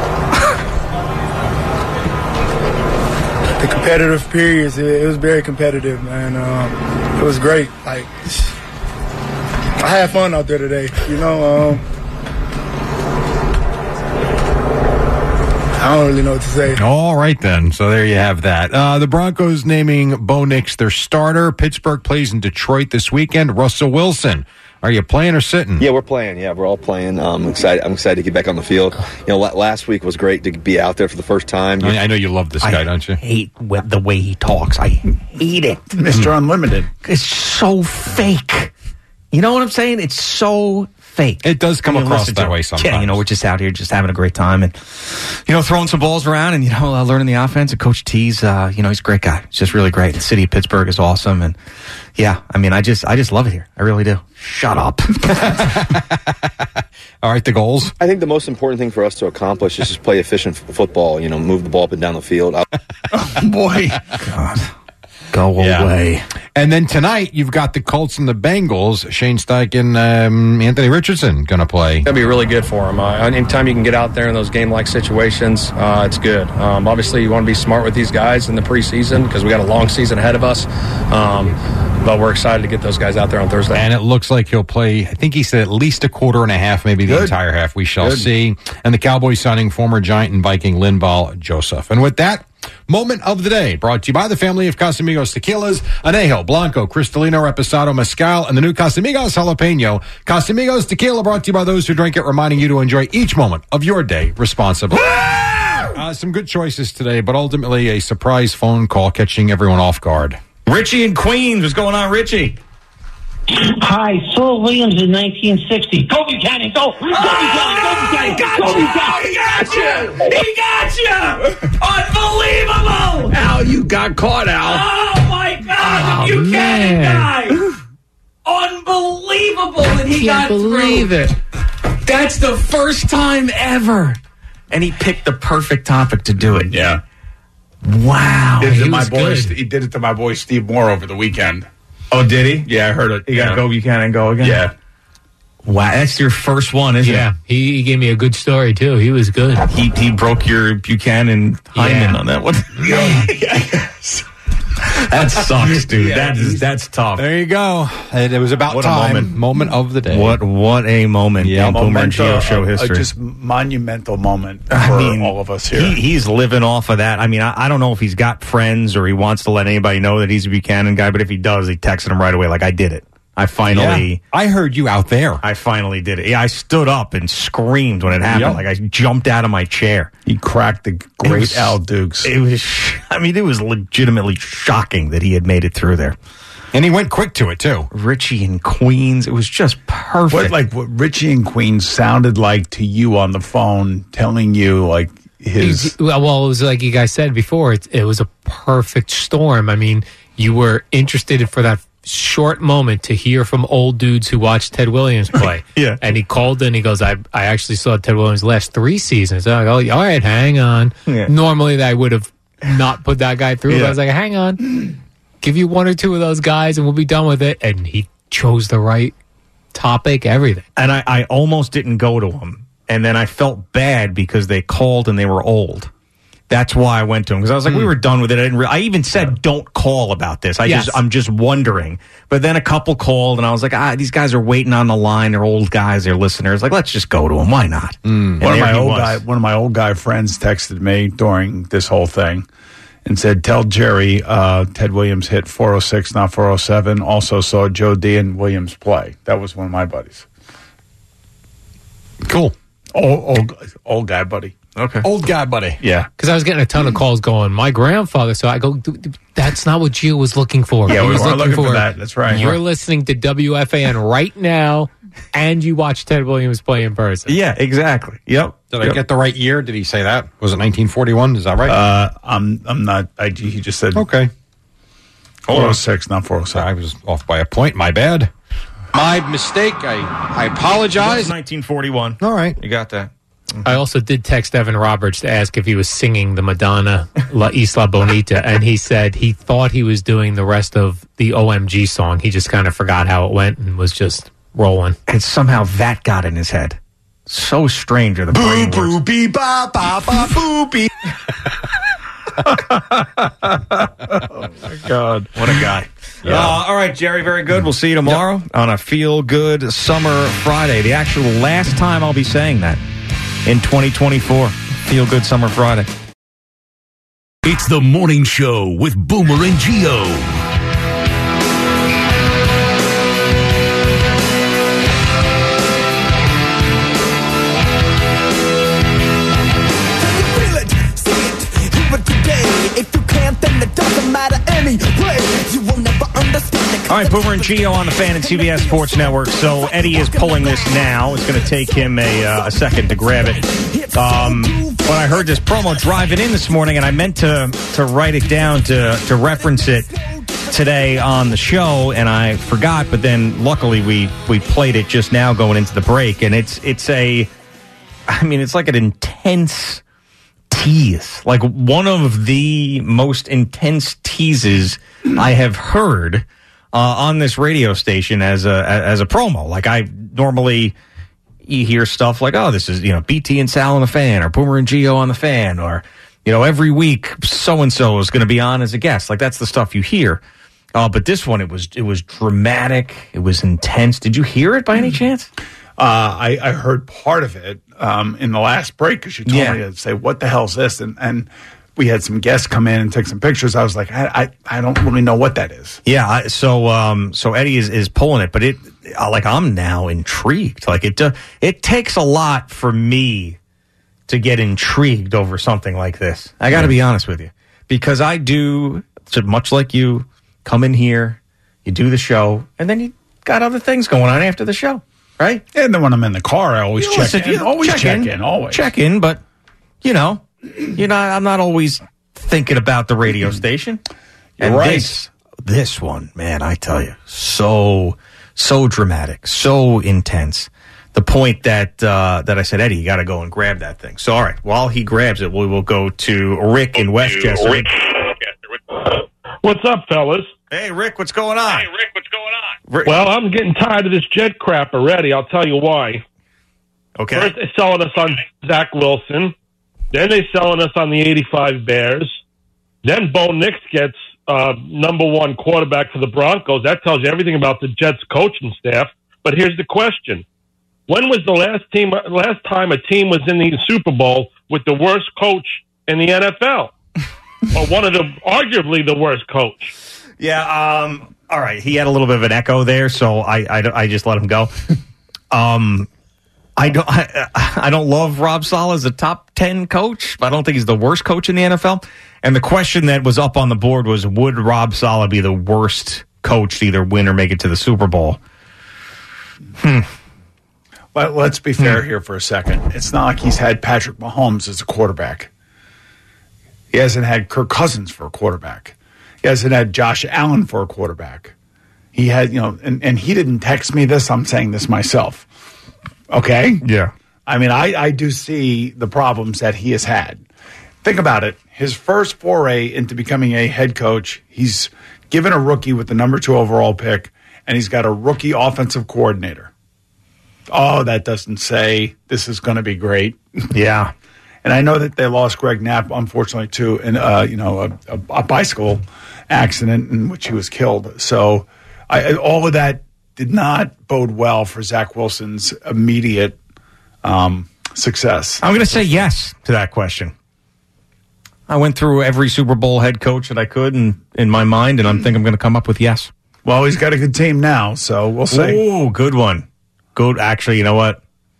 The competitive periods, it was very competitive, man. It was great. I had fun out there today. I don't really know what to say. All right, then. So there you have that. The Broncos naming Bo Nix their starter. Pittsburgh plays in Detroit this weekend. Russell Wilson. Are you playing or sitting? Yeah, we're playing. Yeah, we're all playing. I'm excited to get back on the field. Last week was great to be out there for the first time. I know you love this guy, don't you? I hate the way he talks. I hate it. Mr. Unlimited. It's so fake. You know what I'm saying? It's so fake. It does come across that way sometimes. Yeah, we're just out here just having a great time and, throwing some balls around and, learning the offense. And Coach T's, he's a great guy. He's just really great. The city of Pittsburgh is awesome. And, yeah, I just love it here. I really do. Shut up. All right, the goals? I think the most important thing for us to accomplish is just play efficient football, move the ball up and down the field. Oh, boy. God. Go away. And then tonight, you've got the Colts and the Bengals. Shane Steichen, Anthony Richardson going to play. That'll be really good for him. Anytime you can get out there in those game-like situations, it's good. Obviously, you want to be smart with these guys in the preseason because we got a long season ahead of us. But we're excited to get those guys out there on Thursday. And it looks like he'll play, I think he said at least a quarter and a half, maybe the entire half. We shall see. And the Cowboys signing former Giant and Viking Linval Joseph. And with that, Moment of the Day, brought to you by the family of Casamigos Tequilas, Anejo, Blanco, Cristalino, Reposado, Mezcal, and the new Casamigos Jalapeno. Casamigos Tequila, brought to you by those who drink it, reminding you to enjoy each moment of your day responsibly. Some good choices today, but ultimately a surprise phone call catching everyone off guard. Richie in Queens. What's going on, Richie? Hi, Saul Williams in 1960. Go Buchanan, go! Go Buchanan, go Buchanan, go Buchanan! He got you! He got you! Unbelievable! Al, you got caught, Al. Oh, my God! The Buchanan guy! Unbelievable that he got through. Can't believe it. That's the first time ever. And he picked the perfect topic to do it. Yeah. Wow. He did He it to my boy Steve Moore over the weekend. Oh, did he? Yeah, I heard it. You got to go Buchanan go again? Yeah. Wow, that's your first one, isn't it? He gave me a good story, too. He was good. He broke your Buchanan hymen on that one. That sucks, dude. That's tough. There you go. It was about What time. a moment. Moment of the day. What a moment in Boomer and Gio show history. Just monumental moment for all of us here. He's living off of that. I mean, I don't know if he's got friends or he wants to let anybody know that he's a Buchanan guy, but if he does, he texted him right away like, I did it. I finally... Yeah. I heard you out there. I finally did it. Yeah, I stood up and screamed when it happened. Yep. Like I jumped out of my chair. He cracked the great Al Dukes. It was legitimately shocking that he had made it through there. And he went quick to it, too. Richie in Queens. It was just perfect. What Richie in Queens sounded like to you on the phone, telling you, like, his... Well, it was like you guys said before, it was a perfect storm. I mean, you were interested for that short moment to hear from old dudes who watched Ted Williams play. Yeah. And he called in, he goes, I actually saw Ted Williams last 3 seasons. I go, all right, hang on. Yeah. Normally I would have not put that guy through. Yeah. But I was like, hang on. Give you 1 or 2 of those guys and we'll be done with it. And he chose the right topic, everything. And I almost didn't go to him. And then I felt bad because they called and they were old. That's why I went to him, because I was like, we were done with it. I even said, don't call about this. I'm just wondering. But then a couple called, and I was like, these guys are waiting on the line. They're old guys. They're listeners. Like, let's just go to them. Why not? One of my old guy friends texted me during this whole thing and said, tell Jerry Ted Williams hit 406, not 407. Also saw Joe Dean Williams play. That was one of my buddies. Cool. Old guy buddy. Okay. Old guy, buddy. Yeah. Because I was getting a ton of calls going, my grandfather. So I go, that's not what Gio was looking for. Yeah, He we was weren't looking for that. That's right. You're listening to WFAN right now, and you watch Ted Williams play in person. Yeah, exactly. Yep. Did I get the right year? Did he say that? Was it 1941? Is that right? I'm not. He just said okay. 406, not 407. I was off by a point. My bad. My mistake. I apologize. 1941. All right. You got that. I also did text Evan Roberts to ask if he was singing the Madonna La Isla Bonita, and he said he thought he was doing the rest of the OMG song. He just kind of forgot how it went and was just rolling. And somehow that got in his head. So strange are the brain works. Boopy ba ba ba boopy. Oh my God. What a guy. Yeah. All right, Jerry, very good. We'll see you tomorrow on a Feel Good Summer Friday. The actual last time I'll be saying that in 2024. Feel Good Summer Friday. It's the morning show with Boomer and Gio. All right, Boomer and Gio on the Fan and CBS Sports Network. So Eddie is pulling this now. It's going to take him a second to grab it. When I heard this promo driving in this morning, and I meant to write it down to reference it today on the show, and I forgot. But then luckily we played it just now going into the break, and it's like an intense tease, like one of the most intense teases I have heard on this radio station as a promo. Like I normally you hear stuff like, oh, this is BT and Sal on the Fan, or Boomer and Gio on the Fan, or every week so and so is going to be on as a guest. Like that's the stuff you hear. But this one, it was dramatic. It was intense. Did you hear it by any chance? I heard part of it in the last break because you told me to say, what the hell is this? And we had some guests come in and take some pictures. I was like, I don't really know what that is. Yeah, so Eddie is pulling it, but I'm now intrigued. Like it takes a lot for me to get intrigued over something like this. I got to be honest with you, because I do, much like you, come in here, you do the show, and then you got other things going on after the show, right? And then when I'm in the car, I always check in. Always check in, but I'm not always thinking about the radio station. You're and right. This one, man, I tell you, so dramatic, so intense. The point that I said, Eddie, you got to go and grab that thing. So, all right, while he grabs it, we will go to Rick in Westchester. What's up, fellas? Hey, Rick, what's going on? Well, I'm getting tired of this Jet crap already. I'll tell you why. Okay. First, they're selling us on Zach Wilson. Then they're selling us on the 85 Bears. Then Bo Nix gets number one quarterback for the Broncos. That tells you everything about the Jets coaching staff. But here's the question. When was the last time a team was in the Super Bowl with the worst coach in the NFL? Or arguably the worst coach? Yeah, all right. He had a little bit of an echo there, so I just let him go. I don't love Rob Saleh as a top 10 coach, but I don't think he's the worst coach in the NFL. And the question that was up on the board was, would Rob Saleh be the worst coach to either win or make it to the Super Bowl? But let's be fair here for a second. It's not like he's had Patrick Mahomes as a quarterback. He hasn't had Kirk Cousins for a quarterback. He hasn't had Josh Allen for a quarterback. He had, and he didn't text me this. I'm saying this myself. Okay? Yeah. I mean, I do see the problems that he has had. Think about it. His first foray into becoming a head coach, he's given a rookie with the number 2 overall pick, and he's got a rookie offensive coordinator. Oh, that doesn't say this is going to be great. Yeah. And I know that they lost Greg Knapp, unfortunately, to a bicycle accident in which he was killed. So all of that did not bode well for Zach Wilson's immediate success. I'm going to say yes to that question. I went through every Super Bowl head coach that I could in my mind, and I'm going to come up with yes. Well, he's got a good team now, so we'll see. Oh, good one. Good. Actually, you know what?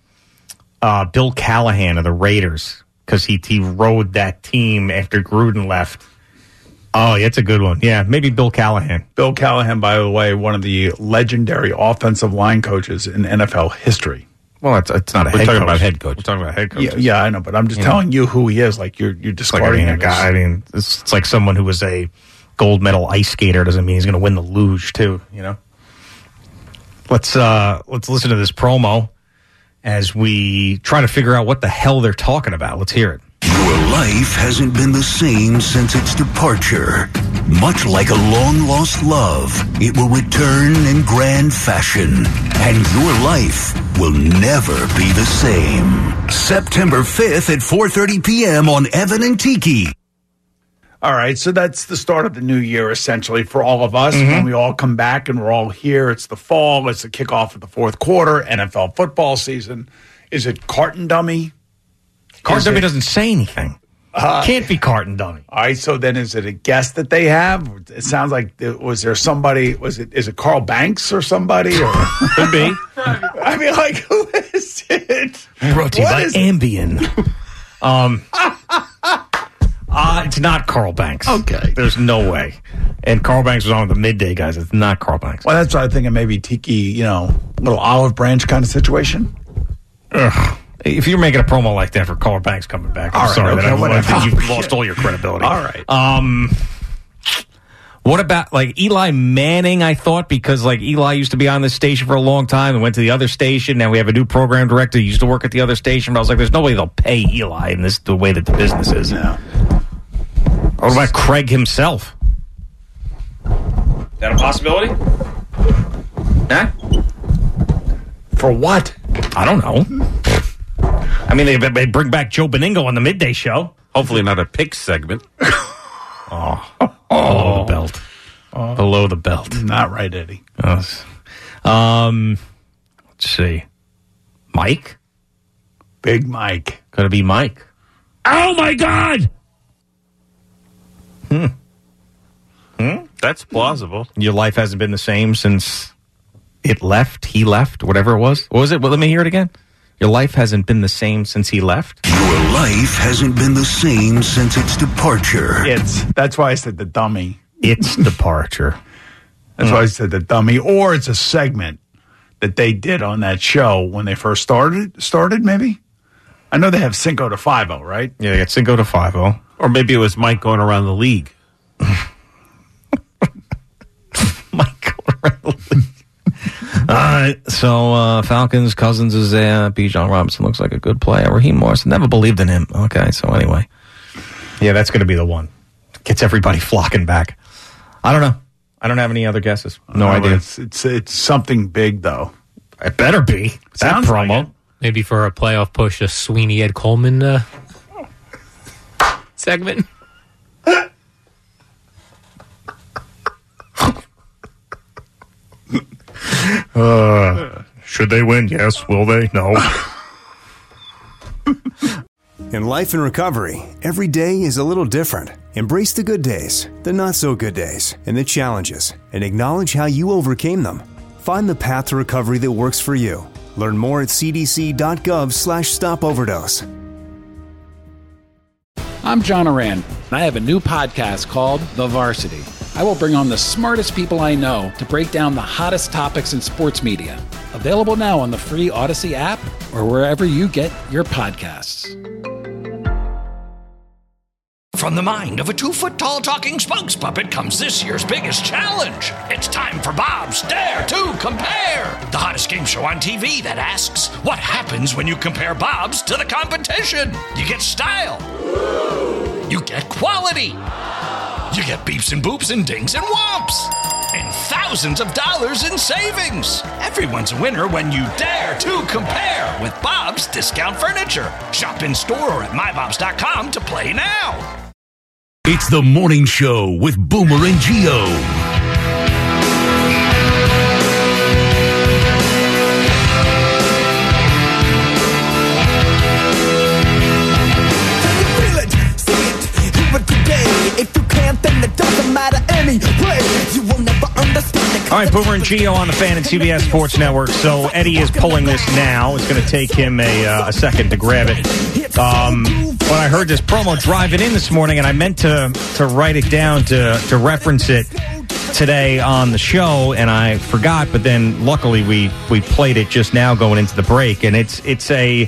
Bill Callahan of the Raiders, because he rode that team after Gruden left. Oh, yeah, it's a good one. Yeah, maybe Bill Callahan. Bill Callahan, by the way, one of the legendary offensive line coaches in NFL history. Well, it's not a head coach. We're talking about head coach. We're talking about head coaches. Yeah, I know, but I'm just telling you who he is. Like, you're discarding a guy. I mean, it's like someone who was a gold medal ice skater doesn't mean he's going to win the luge, too, Let's listen to this promo as we try to figure out what the hell they're talking about. Let's hear it. Your life hasn't been the same since its departure. Much like a long-lost love, it will return in grand fashion, and your life will never be the same. September 5th at 4:30 p.m. on Evan and Tiki. All right, so that's the start of the new year, essentially, for all of us. When we all come back and we're all here, it's the fall, it's the kickoff of the fourth quarter, NFL football season. Is it Carton Dummy? Carton Dummy doesn't say anything. Can't be Carton Dummy. All right, so then is it a guest that they have? It sounds like, was there somebody, is it Carl Banks or somebody? Or? Could be. I mean, like, who is it? Brought to you by Ambien. It's not Carl Banks. Okay. There's no way. And Carl Banks was on with the midday guys. It's not Carl Banks. Well, that's what I'm thinking. Maybe Tiki, little olive branch kind of situation. Ugh. If you're making a promo like that for Carl Banks coming back, I'm sorry that you've lost all your credibility. All right. What about like Eli Manning? I thought because like Eli used to be on this station for a long time and went to the other station. Now we have a new program director. He used to work at the other station. But I was like, there's no way they'll pay Eli in the way that the business is. No. What about Craig himself? Is that a possibility? Huh? For what? I don't know. I mean, they bring back Joe Beningo on the midday show. Hopefully not a pick segment. Below the belt. Below the belt. Not right, Eddie. Let's see. Mike? Big Mike. Could it be Mike? Oh, my God! That's plausible. Your life hasn't been the same since he left, whatever it was. What was it? Well, let me hear it again. Your life hasn't been the same since he left? Your life hasn't been the same since its departure. That's why I said the dummy. Its departure. That's why I said the dummy. Or it's a segment that they did on that show when they first started maybe? I know they have Cinco de Five-O, right? Yeah, they got Cinco de Five-O. Or maybe it was Mike going around the league. All right, so Falcons, Cousins is there. Bijan Robinson looks like a good player. Raheem Morrison, never believed in him. Okay, so anyway. Yeah, that's going to be the one. Gets everybody flocking back. I don't know. I don't have any other guesses. No idea. It's something big, though. It better be. That promo. Like maybe for a playoff push, a Sweeney Ed Coleman segment. Should they win? Yes. Will they? No. In life and recovery, every day is a little different. Embrace the good days, the not so good days, and the challenges, and acknowledge how you overcame them. Find the path to recovery that works for you. Learn more at cdc.gov/stopoverdose. I'm John Oran, and I have a new podcast called The Varsity. I will bring on the smartest people I know to break down the hottest topics in sports media. Available now on the free Odyssey app or wherever you get your podcasts. From the mind of a 2-foot-tall talking spokes puppet comes this year's biggest challenge. It's time for Bob's Dare to Compare, the hottest game show on TV that asks, what happens when you compare Bob's to the competition? You get style. You get quality. You get beeps and boops and dings and whomps. And thousands of dollars in savings. Everyone's a winner when you dare to compare with Bob's Discount Furniture. Shop in store or at mybobs.com to play now. It's the morning show with Boomer and Gio. All right, Boomer and Gio on the Fan and CBS Sports Network. So Eddie is pulling this now. It's going to take him a second to grab it. When I heard this promo driving in this morning, and I meant to write it down to reference it today on the show, and I forgot. But then luckily we played it just now going into the break, and it's like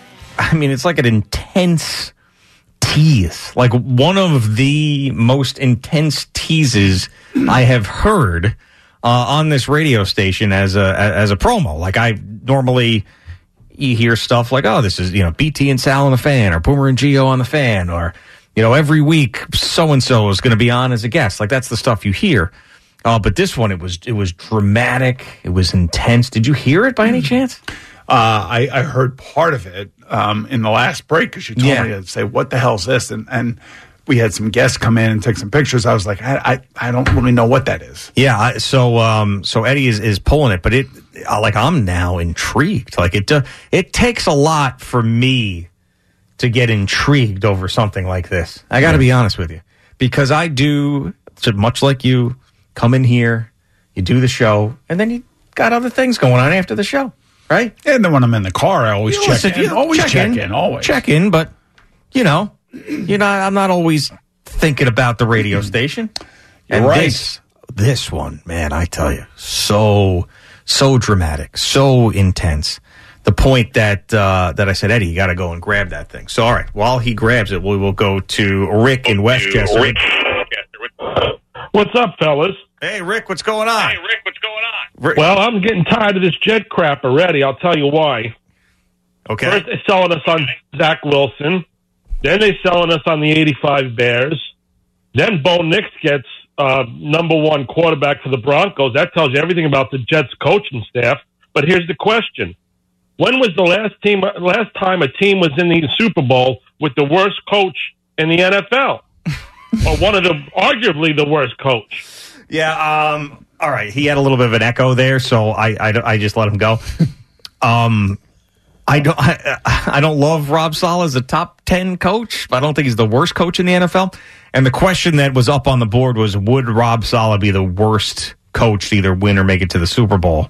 an intense tease, like one of the most intense teases I have heard on this radio station as a promo. Like I normally, you hear stuff like, oh, this is, BT and Sal on the Fan, or Boomer and Gio on the Fan, or, every week so-and-so is going to be on as a guest. Like that's the stuff you hear. But this one, it was dramatic. It was intense. Did you hear it by any chance? I heard part of it in the last break because you told me to say, what the hell's this? And we had some guests come in and take some pictures. I was like, I don't really know what that is. Yeah, so Eddie is pulling it, but I'm now intrigued. Like it takes a lot for me to get intrigued over something like this. I got to be honest with you, because I do, much like you, come in here, you do the show, and then you got other things going on after the show. Right? And then when I'm in the car, I always check in. Always check in, but I'm not always thinking about the radio station. You're right. This one, man, I tell you, so dramatic, so intense. The point that I said, Eddie, you got to go and grab that thing. So, all right, while he grabs it, we will go to Rick in Westchester. What's up, fellas? Hey, Rick, what's going on? Well, I'm getting tired of this Jet crap already. I'll tell you why. Okay. First, they're selling us on Zach Wilson. Then they're selling us on the 85 Bears. Then Bo Nix gets number one quarterback for the Broncos. That tells you everything about the Jets coaching staff. But here's the question. When was the last time a team was in the Super Bowl with the worst coach in the NFL? Or arguably the worst coach? Yeah, all right. He had a little bit of an echo there, so I just let him go. I don't love Rob Saleh as a top 10 coach, but I don't think he's the worst coach in the NFL. And the question that was up on the board was, would Rob Saleh be the worst coach to either win or make it to the Super Bowl?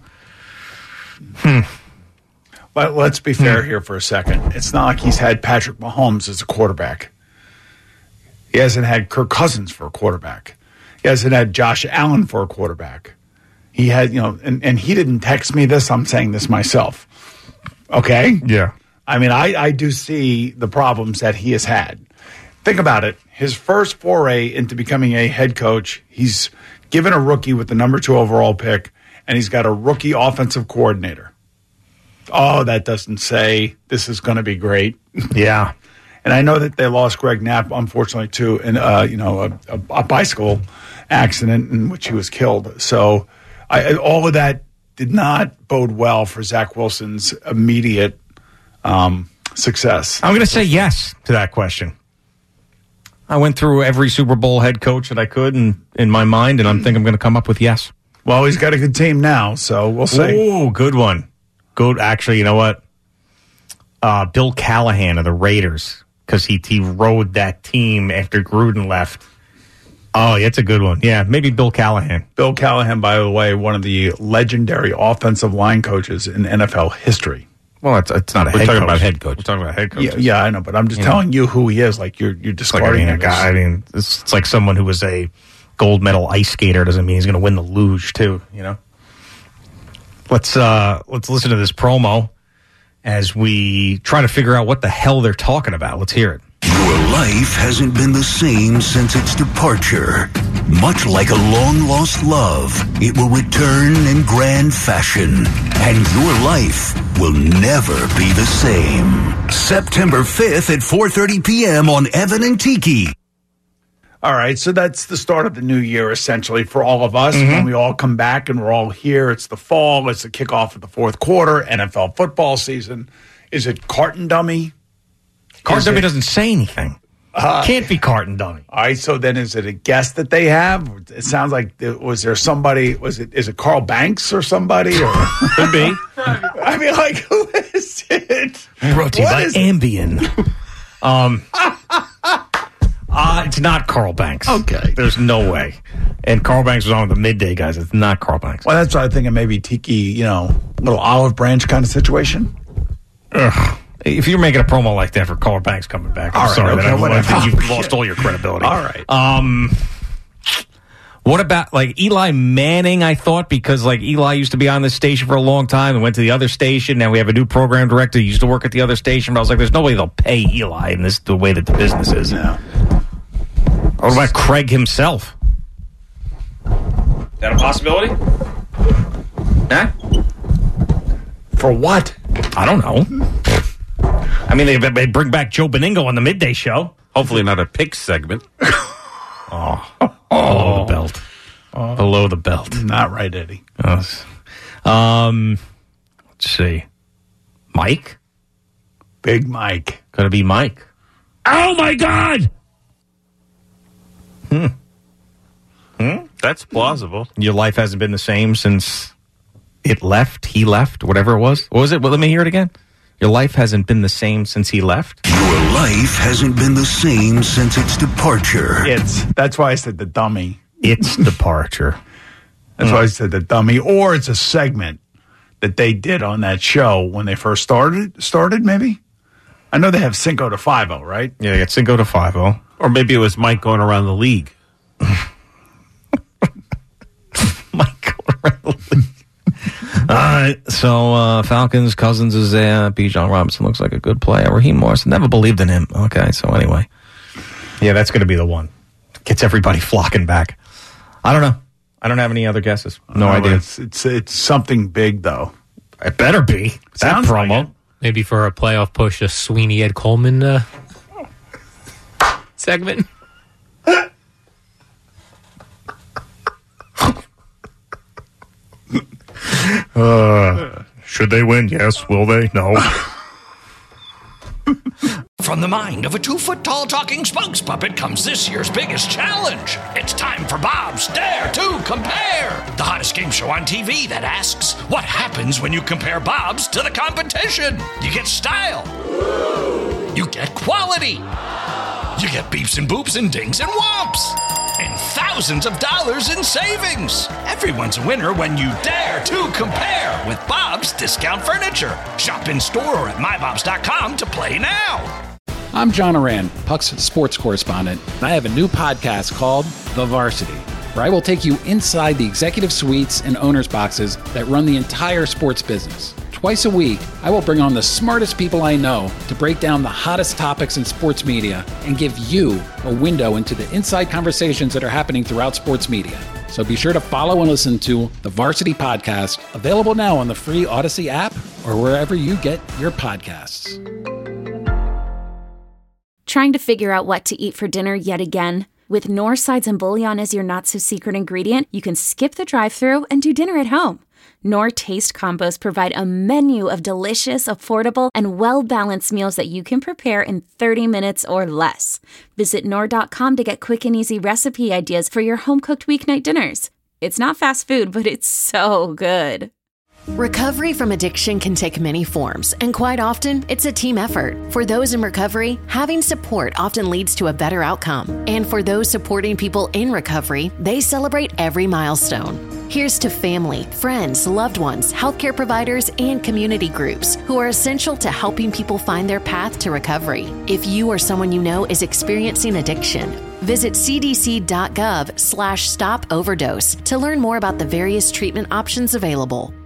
But let's be fair here for a second. It's not like he's had Patrick Mahomes as a quarterback. He hasn't had Kirk Cousins for a quarterback. He hasn't had Josh Allen for a quarterback. He had, and he didn't text me this. I'm saying this myself. Okay? Yeah. I mean, I do see the problems that he has had. Think about it. His first foray into becoming a head coach, he's given a rookie with the number 2 overall pick, and he's got a rookie offensive coordinator. Oh, that doesn't say this is going to be great. Yeah. And I know that they lost Greg Knapp, unfortunately, to a bicycle accident in which he was killed. So all of that did not bode well for Zach Wilson's immediate success. I'm going to say yes to that question. I went through every Super Bowl head coach that I could in my mind, and I think I'm going to come up with yes. Well, he's got a good team now, so we'll see. Oh, good one. Good. Actually, you know what? Bill Callahan of the Raiders, because he rode that team after Gruden left. Oh, yeah, it's a good one. Yeah, maybe Bill Callahan. Bill Callahan, by the way, one of the legendary offensive line coaches in NFL history. Well, it's not a head coach. We're talking about head coach. We're talking about head coach. Yeah, I know, but I'm just telling you who he is. Like you're discarding a guy. I mean, it's like someone who was a gold medal ice skater doesn't mean he's going to win the luge too. Let's listen to this promo as we try to figure out what the hell they're talking about. Let's hear it. Your life hasn't been the same since its departure. Much like a long-lost love, it will return in grand fashion, and your life will never be the same. September 5th at 4:30 p.m. on Evan and Tiki. All right, so that's the start of the new year, essentially, for all of us. When we all come back and we're all here, it's the fall, it's the kickoff of the fourth quarter, NFL football season. Is it Carton Dummy? Carton Dummy doesn't say anything. Can't be Carton Dummy. All right, so then is it a guest that they have? It sounds like, is it Carl Banks or somebody? Or? Could be. I mean, like, who is it? Brought to you by Ambien. It's not Carl Banks. Okay. There's no way. And Carl Banks was on with the midday guys. It's not Carl Banks. Well, that's what I think of, maybe Tiki, little olive branch kind of situation. Ugh. If you're making a promo like that for Carl Banks coming back, I'm sorry. I think you've lost all your credibility. All right. What about like Eli Manning, I thought, because like Eli used to be on this station for a long time and went to the other station. Now we have a new program director who used to work at the other station. But I was like, there's no way they'll pay Eli in the way that the business is. No. What about Craig himself? Is that a possibility? Huh? For what? I don't know. I mean, they bring back Joe Beningo on the midday show. Hopefully not a pick segment. Below the belt. Below the belt. Not right, Eddie. Let's see. Mike? Big Mike. Gonna be Mike. Oh, my God! That's plausible. Your life hasn't been the same since he left, whatever it was. What was it? Well, let me hear it again. Your life hasn't been the same since he left? Your life hasn't been the same since its departure. That's why I said the dummy. Its departure. That's why I said the dummy. Or it's a segment that they did on that show when they first started maybe? I know they have Cinco de Five-O, right? Yeah, they got Cinco de Five-O. Or maybe it was Mike going around the league. Mike going around the league. All right, so Falcons, Cousins is there. Bijan Robinson looks like a good player. Raheem Morrison, never believed in him. Okay, so anyway. Yeah, that's going to be the one. Gets everybody flocking back. I don't know. I don't have any other guesses. No idea. It's something big, though. It better be. That promo. Like maybe for a playoff push, a Sweeney Ed Coleman segment. Should they win? Yes. Will they? No. From the mind of a 2-foot-tall talking spokes puppet comes this year's biggest challenge. It's time for Bob's Dare to Compare, the hottest game show on TV that asks, what happens when you compare Bob's to the competition? You get style. You get quality. You get beeps and boops and dings and whomps. And thousands of dollars in savings. Everyone's a winner when you dare to compare with Bob's Discount Furniture. Shop in store or at mybobs.com to play now. I'm John Oran, Puck's sports correspondent, and I have a new podcast called The Varsity, where I will take you inside the executive suites and owners' boxes that run the entire sports business. Twice a week, I will bring on the smartest people I know to break down the hottest topics in sports media and give you a window into the inside conversations that are happening throughout sports media. So be sure to follow and listen to The Varsity Podcast, available now on the free Odyssey app or wherever you get your podcasts. Trying to figure out what to eat for dinner yet again? With Knorr sides and bouillon as your not-so-secret ingredient, you can skip the drive-thru and do dinner at home. Knorr Taste Combos provide a menu of delicious, affordable, and well-balanced meals that you can prepare in 30 minutes or less. Visit Knorr.com to get quick and easy recipe ideas for your home-cooked weeknight dinners. It's not fast food, but it's so good. Recovery from addiction can take many forms, and quite often, it's a team effort. For those in recovery, having support often leads to a better outcome. And for those supporting people in recovery, they celebrate every milestone. Here's to family, friends, loved ones, healthcare providers, and community groups who are essential to helping people find their path to recovery. If you or someone you know is experiencing addiction, visit cdc.gov/stop overdose to learn more about the various treatment options available.